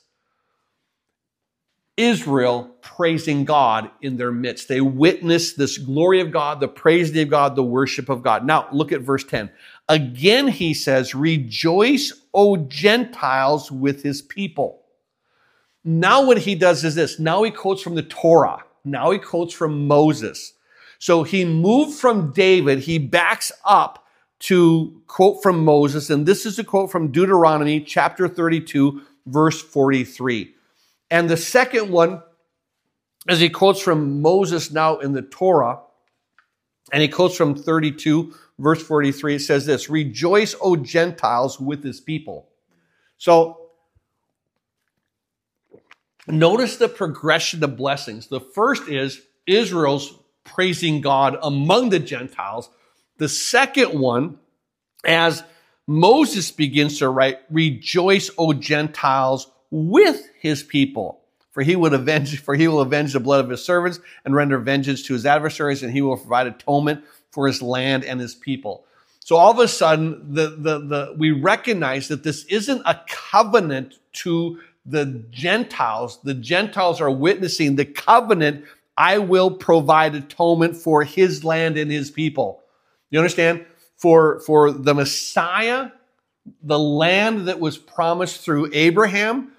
Israel praising God in their midst. They witness this glory of God, the praise of God, the worship of God. Now look at verse ten. Again, he says, rejoice, O Gentiles, with his people. Now what he does is this. Now he quotes from the Torah. Now he quotes from Moses. So he moved from David. He backs up to quote from Moses. And this is a quote from Deuteronomy chapter thirty-two, verse forty-three. And the second one, as he quotes from Moses now in the Torah, and he quotes from thirty-two, verse forty-three, it says this, rejoice, O Gentiles, with his people. So notice the progression of blessings. The first is Israel's praising God among the Gentiles. The second one, as Moses begins to write, rejoice, O Gentiles, with his people. For he would avenge, for he will avenge the blood of his servants and render vengeance to his adversaries, and he will provide atonement for his land and his people. So all of a sudden, the, the, the, we recognize that this isn't a covenant to the Gentiles. The Gentiles are witnessing the covenant. I will provide atonement for his land and his people. You understand? For, for the Messiah, the land that was promised through Abraham,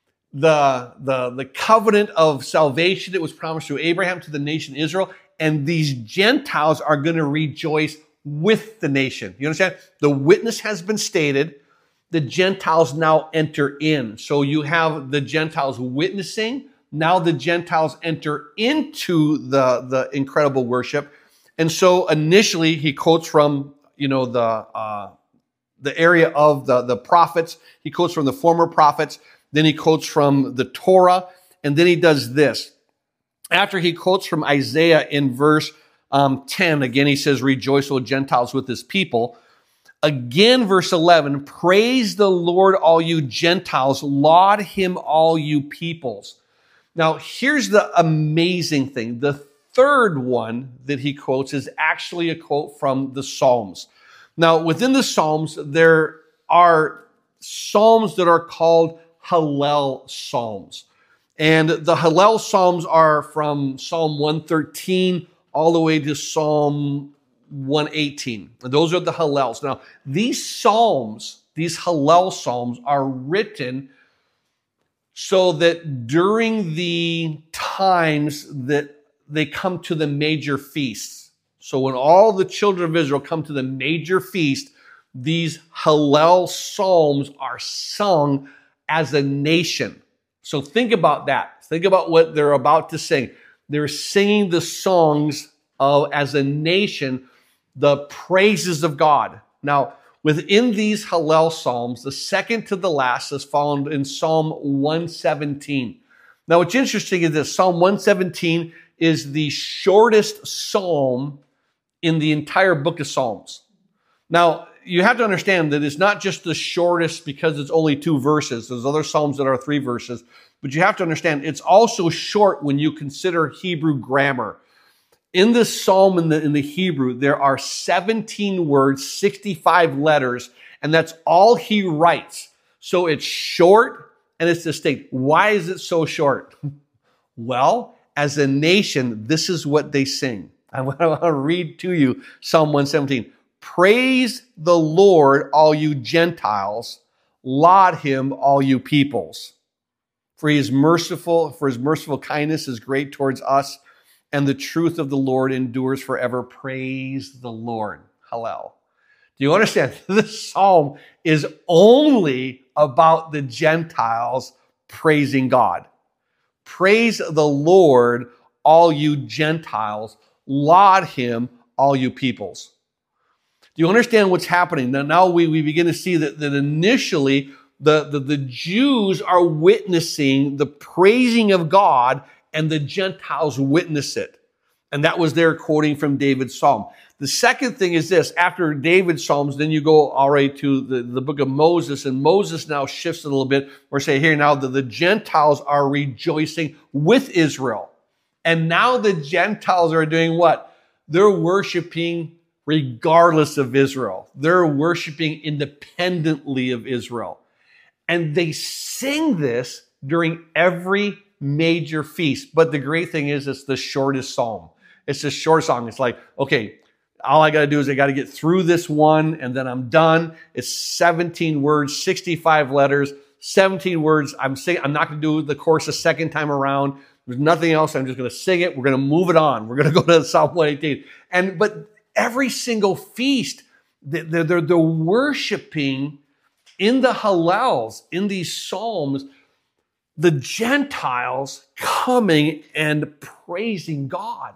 the, the, the covenant of salvation that was promised through Abraham to the nation Israel, and these Gentiles are going to rejoice with the nation. You understand? The witness has been stated. The Gentiles now enter in. So you have the Gentiles witnessing. Now the Gentiles enter into the, the incredible worship. And so initially he quotes from, you know, the, uh, the area of the, the prophets. He quotes from the former prophets. Then he quotes from the Torah. And then he does this. After he quotes from Isaiah in verse um, ten, again, he says, rejoice, O Gentiles, with his people. Again, verse eleven, praise the Lord, all you Gentiles. Laud him, all you peoples. Now, here's the amazing thing. The third one that he quotes is actually a quote from the Psalms. Now, within the Psalms, there are Psalms that are called Hallel Psalms. And the Hallel Psalms are from Psalm one thirteen all the way to Psalm one eighteen. And those are the Hallels. Now, these Psalms, these Hallel Psalms are written so that during the times that they come to the major feasts. So when all the children of Israel come to the major feast, these Hallel Psalms are sung as a nation. So think about that. Think about what they're about to sing. They're singing the songs of, as a nation, the praises of God. Now, within these Hallel Psalms, the second to the last is found in Psalm one seventeen. Now, what's interesting is this. Psalm one seventeen is the shortest psalm in the entire book of Psalms. Now, you have to understand that it's not just the shortest because it's only two verses. There's other Psalms that are three verses. But you have to understand it's also short when you consider Hebrew grammar. In this psalm in the, in the Hebrew, there are seventeen words, sixty-five letters, and that's all he writes. So it's short and it's distinct. Why is it so short? Well, as a nation, this is what they sing. I want to read to you Psalm one seventeen. Praise the Lord, all you Gentiles. Laud him, all you peoples. For he is merciful, for his merciful kindness is great towards us, and the truth of the Lord endures forever. Praise the Lord. Hallel. Do you understand? This psalm is only about the Gentiles praising God. Praise the Lord, all you Gentiles. Laud him, all you peoples. Do you understand what's happening? Now, now we, we begin to see that, that initially the, the, the Jews are witnessing the praising of God, and the Gentiles witness it. And that was their quoting from David's psalm. The second thing is this. After David's psalms, then you go already to the, the book of Moses, and Moses now shifts a little bit. We're saying here now that the Gentiles are rejoicing with Israel. And now the Gentiles are doing what? They're worshiping regardless of Israel. They're worshiping independently of Israel. And they sing this during every major feast. But the great thing is it's the shortest psalm. It's a short song. It's like, okay, all I got to do is I got to get through this one and then I'm done. It's seventeen words, sixty-five letters, seventeen words. I'm saying I'm not going to do the course a second time around. There's nothing else. I'm just going to sing it. We're going to move it on. We're going to go to Psalm one eighteen. And but every single feast, they're, they're, they're worshiping in the Hallels, in these psalms, the Gentiles coming and praising God.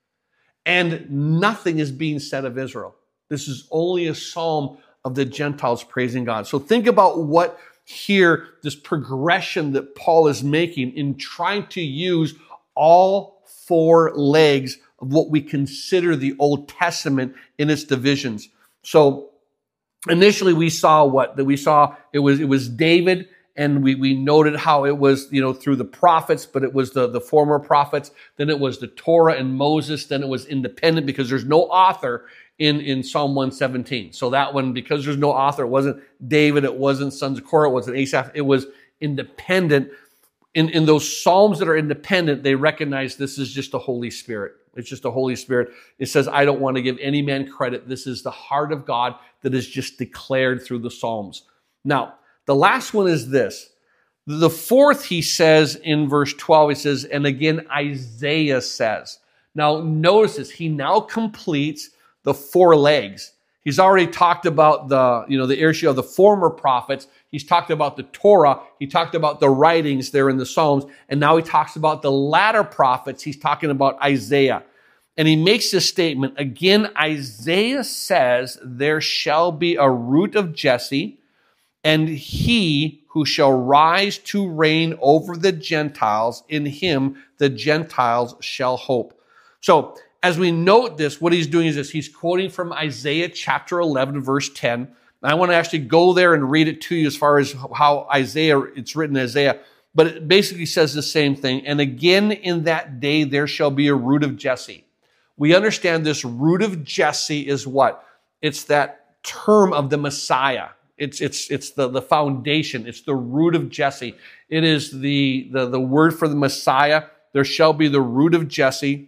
And nothing is being said of Israel. This is only a psalm of the Gentiles praising God. So think about what here, this progression that Paul is making in trying to use all four legs of what we consider the Old Testament in its divisions. So initially we saw what? That we saw it was it was David, and we, we noted how it was, you know, through the prophets, but it was the, the former prophets. Then it was the Torah and Moses. Then it was independent because there's no author in, in Psalm one seventeen. So that one, because there's no author, it wasn't David, it wasn't sons of Korah, it wasn't Asaph, it was independent. In, in those Psalms that are independent, they recognize this is just the Holy Spirit. It's just the Holy Spirit. It says, I don't want to give any man credit. This is the heart of God that is just declared through the Psalms. Now, the last one is this. The fourth, he says in verse twelve, he says, and again, Isaiah says. Now, notice this. He now completes the four legs. He's already talked about the, you know, the issue of the former prophets. He's talked about the Torah. He talked about the writings there in the Psalms. And now he talks about the latter prophets. He's talking about Isaiah. And he makes this statement. Again, Isaiah says, there shall be a root of Jesse, and he who shall rise to reign over the Gentiles, in him the Gentiles shall hope. So as we note this, what he's doing is this. He's quoting from Isaiah chapter eleven, verse ten. And I want to actually go there and read it to you as far as how Isaiah, it's written in Isaiah. But it basically says the same thing. And again, in that day, there shall be a root of Jesse. We understand this root of Jesse is what? It's that term of the Messiah. It's it's it's the, the foundation. It's the root of Jesse. It is the, the, the word for the Messiah. There shall be the root of Jesse,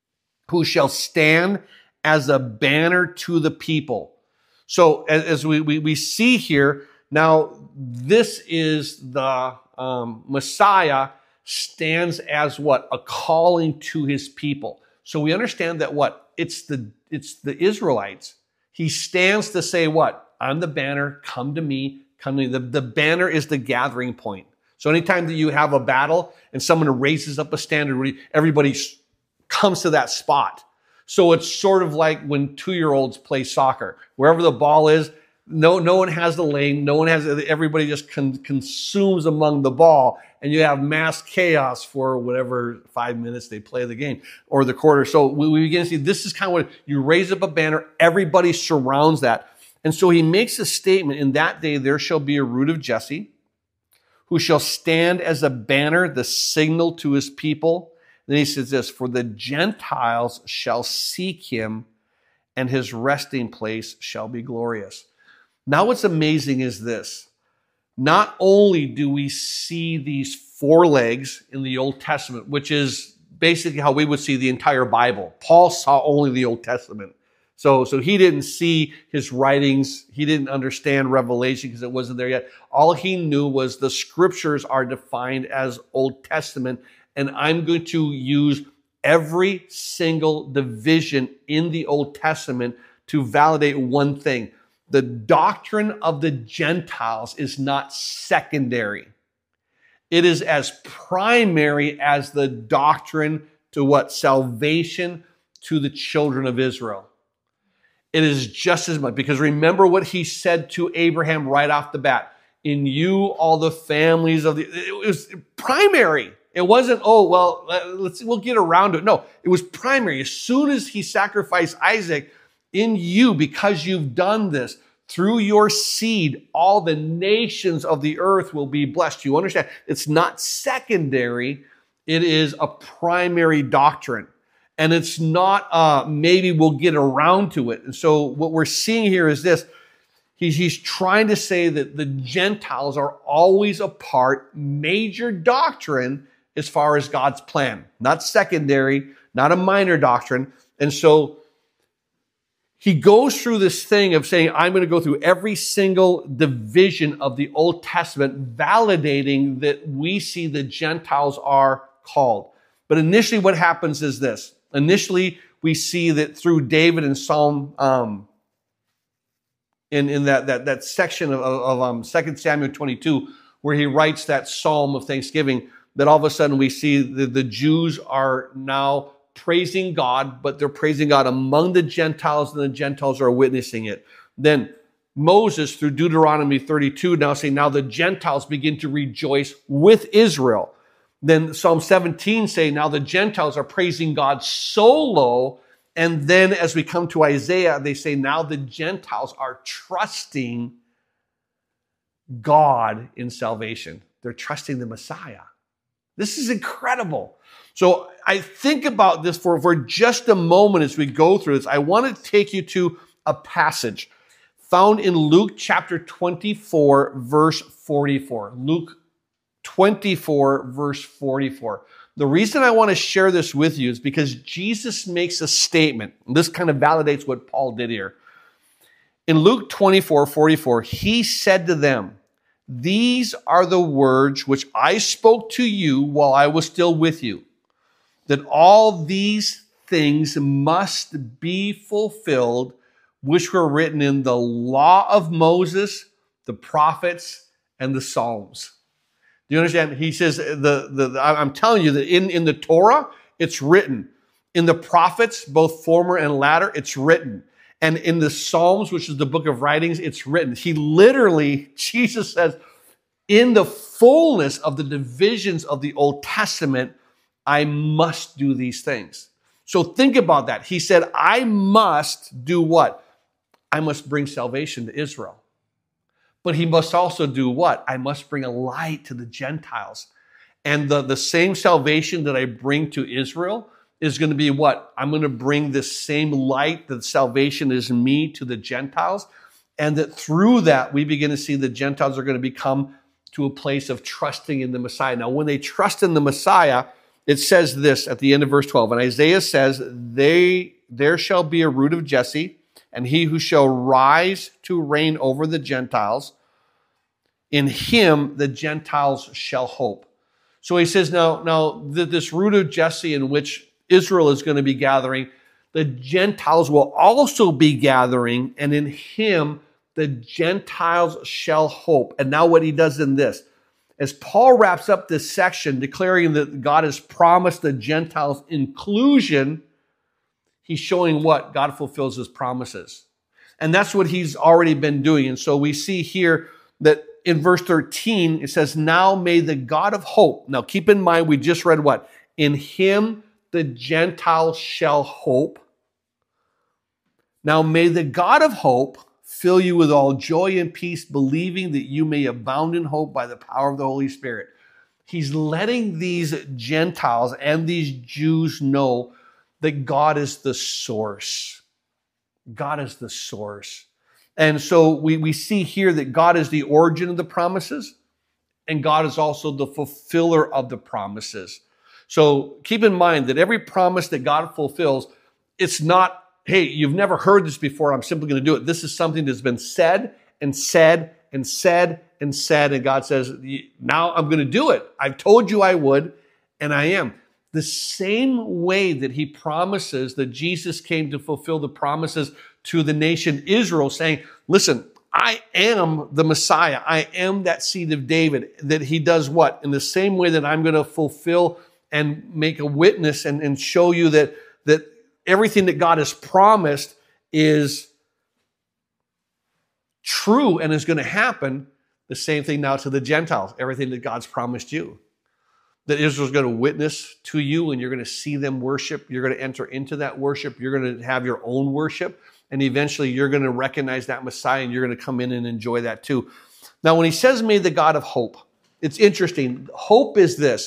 who shall stand as a banner to the people. So as, as we, we, we see here, now this is the um, Messiah stands as what? A calling to his people. So we understand that what? It's the, it's the Israelites. He stands to say what? I'm the banner, come to me, come to me. The, the banner is the gathering point. So anytime that you have a battle and someone raises up a standard, everybody comes to that spot. So it's sort of like when two-year-olds play soccer. Wherever the ball is, no, no one has the lane. No one has, everybody just con- consumes among the ball. And you have mass chaos for whatever five minutes they play the game or the quarter. So we, we begin to see this is kind of what you raise up a banner. Everybody surrounds that. And so he makes a statement, in that day there shall be a root of Jesse who shall stand as a banner, the signal to his people. Then he says this, for the Gentiles shall seek him and his resting place shall be glorious. Now what's amazing is this. Not only do we see these four legs in the Old Testament, which is basically how we would see the entire Bible. Paul saw only the Old Testament. So, so he didn't see his writings. He didn't understand Revelation because it wasn't there yet. All he knew was the scriptures are defined as Old Testament. And I'm going to use every single division in the Old Testament to validate one thing. The doctrine of the Gentiles is not secondary. It is as primary as the doctrine to what? Salvation to the children of Israel. It is just as much, because remember what he said to Abraham right off the bat. In you, all the families of the, it was primary. It wasn't, oh, well, let's, we'll get around to it. No, it was primary. As soon as he sacrificed Isaac, in you, because you've done this, through your seed, all the nations of the earth will be blessed. You understand? It's not secondary. It is a primary doctrine. And it's not, uh, maybe we'll get around to it. And so what we're seeing here is this. He's, he's trying to say that the Gentiles are always a part, major doctrine as far as God's plan. Not secondary, not a minor doctrine. And so he goes through this thing of saying, I'm going to go through every single division of the Old Testament, validating that we see the Gentiles are called. But initially what happens is this. Initially, we see that through David in Psalm, um, in, in that, that, that section of, of um, Second Samuel twenty-two, where he writes that psalm of thanksgiving, that all of a sudden we see that the Jews are now praising God, but they're praising God among the Gentiles, and the Gentiles are witnessing it. Then Moses, through Deuteronomy thirty-two, now saying, now the Gentiles begin to rejoice with Israel. Then Psalm seventeen saying, now the Gentiles are praising God solo. And then as we come to Isaiah, they say, now the Gentiles are trusting God in salvation. They're trusting the Messiah. This is incredible. So I think about this for, for just a moment as we go through this. I want to take you to a passage found in Luke chapter twenty-four, verse forty-four. Luke twenty-four, verse forty-four. The reason I want to share this with you is because Jesus makes a statement. This kind of validates what Paul did here. In Luke twenty-four, forty-four, he said to them, these are the words which I spoke to you while I was still with you, that all these things must be fulfilled, which were written in the law of Moses, the prophets, and the Psalms. Do you understand? He says, the, the, the I'm telling you that in, in the Torah, it's written. In the prophets, both former and latter, it's written. And in the Psalms, which is the book of writings, it's written. He literally, Jesus says, in the fullness of the divisions of the Old Testament, I must do these things. So think about that. He said, I must do what? I must bring salvation to Israel. But he must also do what? I must bring a light to the Gentiles. And the, the same salvation that I bring to Israel is going to be what? I'm going to bring this same light that salvation is me to the Gentiles. And that through that, we begin to see the Gentiles are going to become to a place of trusting in the Messiah. Now, when they trust in the Messiah, it says this at the end of verse twelve. And Isaiah says, they, there shall be a root of Jesse, and he who shall rise to reign over the Gentiles, in him the Gentiles shall hope. So he says, now, now this root of Jesse in which Israel is going to be gathering, the Gentiles will also be gathering, and in him the Gentiles shall hope. And now what he does in this, as Paul wraps up this section declaring that God has promised the Gentiles inclusion, He's showing what? God fulfills his promises. And that's what he's already been doing. And so we see here that in verse thirteen, it says, now may the God of hope. Now keep in mind, we just read what? In him the Gentiles shall hope. Now may the God of hope fill you with all joy and peace, believing that you may abound in hope by the power of the Holy Spirit. He's letting these Gentiles and these Jews know that God is the source. God is the source. And so we, we see here that God is the origin of the promises, and God is also the fulfiller of the promises. So keep in mind that every promise that God fulfills, it's not, hey, you've never heard this before, I'm simply going to do it. This is something that's been said and said and said and said, and God says, now I'm going to do it. I've told you I would, and I am. The same way that he promises that Jesus came to fulfill the promises to the nation Israel, saying, listen, I am the Messiah. I am that seed of David. That he does what? In the same way that I'm going to fulfill and make a witness and, and show you that, that everything that God has promised is true and is going to happen. The same thing now to the Gentiles. Everything that God's promised you. That Israel's going to witness to you and you're going to see them worship. You're going to enter into that worship. You're going to have your own worship. And eventually you're going to recognize that Messiah and you're going to come in and enjoy that too. Now, when he says, may the God of hope, it's interesting. Hope is this.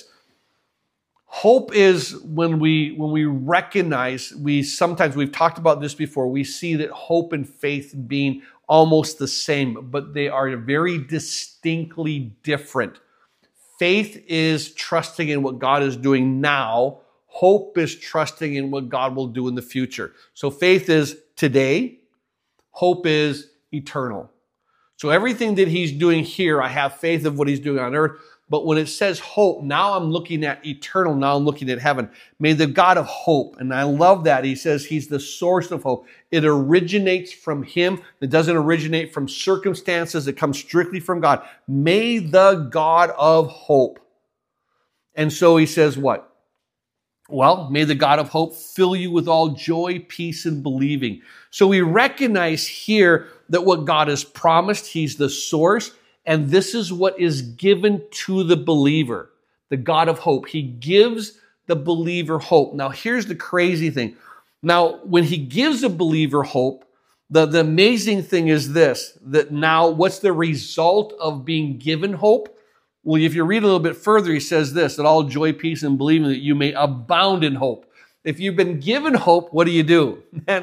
Hope is when we, when we recognize, we sometimes, we've talked about this before, we see that hope and faith being almost the same, but they are very distinctly different. Faith is trusting in what God is doing now. Hope is trusting in what God will do in the future. So faith is today. Hope is eternal. So everything that he's doing here, I have faith of what he's doing on earth. But when it says hope, now I'm looking at eternal. Now I'm looking at heaven. May the God of hope, and I love that. He says he's the source of hope. It originates from him. It doesn't originate from circumstances. It comes strictly from God. May the God of hope. And so he says what? Well, may the God of hope fill you with all joy, peace, and believing. So we recognize here that what God has promised, he's the source. And this is what is given to the believer, the God of hope. He gives the believer hope. Now, here's the crazy thing. Now, when he gives a believer hope, the, the amazing thing is this, that now what's the result of being given hope? Well, if you read a little bit further, he says this, that all joy, peace, and believing that you may abound in hope. If you've been given hope, what do you do?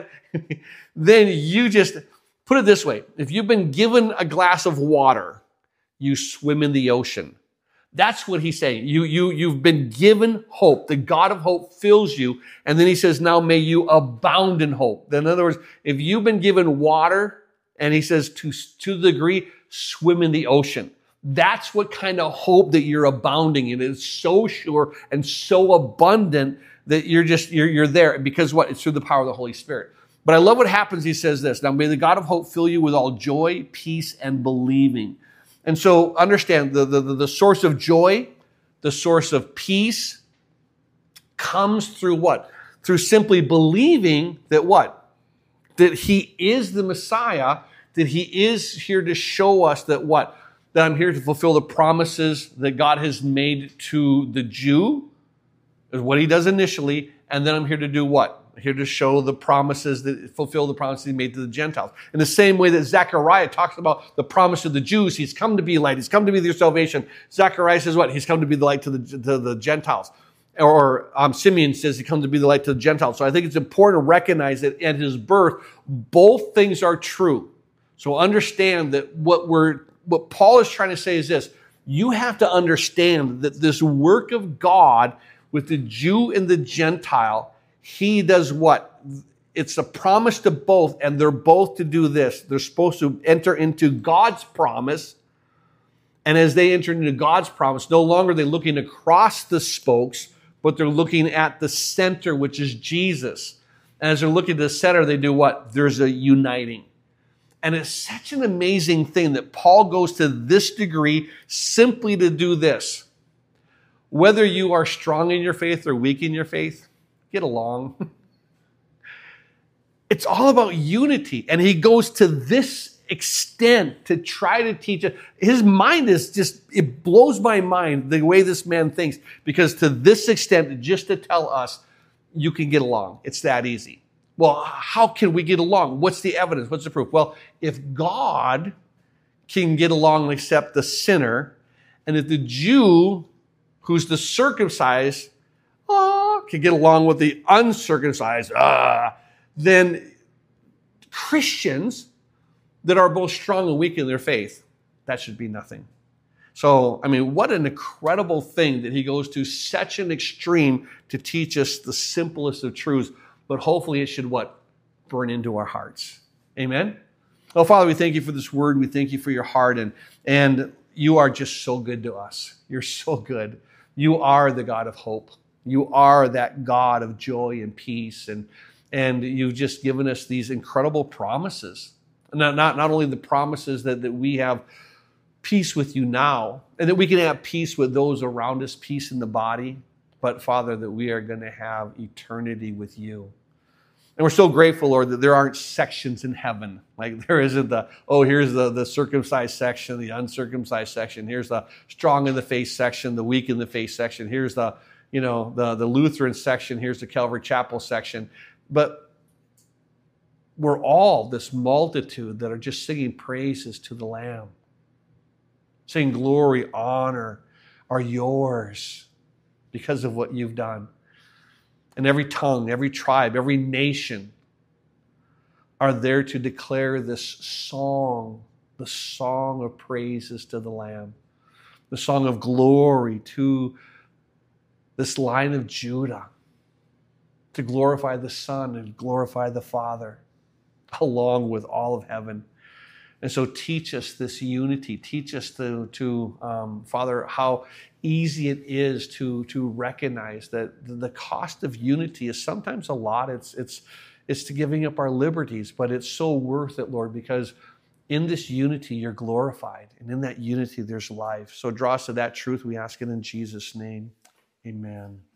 Then you just, put it this way, if you've been given a glass of water, you swim in the ocean. That's what he's saying. You, you, you've been given hope. The God of hope fills you. And then he says, now may you abound in hope. Then in other words, if you've been given water, and he says to, to the degree, swim in the ocean. That's what kind of hope that you're abounding in. It's so sure and so abundant that you're just, you're, you're there. Because what? It's through the power of the Holy Spirit. But I love what happens. He says this, now may the God of hope fill you with all joy, peace, and believing. And so understand the, the, the source of joy, the source of peace comes through what? Through simply believing that what? That he is the Messiah, that he is here to show us that what? That I'm here to fulfill the promises that God has made to the Jew, is what he does initially, and then I'm here to do what? Here to show the promises that fulfill the promises he made to the Gentiles. In the same way that Zechariah talks about the promise to the Jews, he's come to be light, he's come to be their salvation. Zechariah says what? He's come to be the light to the, to the Gentiles. Or um, Simeon says he comes to be the light to the Gentiles. So I think it's important to recognize that at his birth, both things are true. So understand that what we're, what Paul is trying to say is this. You have to understand that this work of God with the Jew and the Gentile, he does what? It's a promise to both, and they're both to do this. They're supposed to enter into God's promise, and as they enter into God's promise, no longer are they looking across the spokes, but they're looking at the center, which is Jesus. And as they're looking at the center, they do what? There's a uniting. And it's such an amazing thing that Paul goes to this degree simply to do this. Whether you are strong in your faith or weak in your faith, get along. It's all about unity. And he goes to this extent to try to teach us. His mind is just, it blows my mind the way this man thinks, because to this extent, just to tell us, you can get along. It's that easy. Well, how can we get along? What's the evidence? What's the proof? Well, if God can get along and accept the sinner, and if the Jew, who's the circumcised, oh, can get along with the uncircumcised, ah, then Christians that are both strong and weak in their faith, that should be nothing. So, I mean, what an incredible thing that he goes to such an extreme to teach us the simplest of truths, but hopefully it should what? Burn into our hearts. Amen? Oh, Father, we thank you for this word. We thank you for your heart, and, and you are just so good to us. You're so good. You are the God of hope. You are that God of joy and peace, and, and you've just given us these incredible promises. Not, not, not only the promises that, that we have peace with you now, and that we can have peace with those around us, peace in the body, but Father, that we are going to have eternity with you. And we're so grateful, Lord, that there aren't sections in heaven. Like there isn't the, oh, here's the, the circumcised section, the uncircumcised section. Here's the strong in the faith section, the weak in the faith section. Here's the, you know, the, the Lutheran section. Here's the Calvary Chapel section. But we're all this multitude that are just singing praises to the Lamb. Saying glory, honor are yours because of what you've done. And every tongue, every tribe, every nation are there to declare this song, the song of praises to the Lamb, the song of glory to this line of Judah, to glorify the Son and glorify the Father, along with all of heaven. And so teach us this unity. Teach us to, to um, Father, how easy it is to, to recognize that the cost of unity is sometimes a lot. It's, it's, it's to giving up our liberties, but it's so worth it, Lord, because in this unity, you're glorified. And in that unity, there's life. So draw us to that truth. We ask it in Jesus' name. Amen.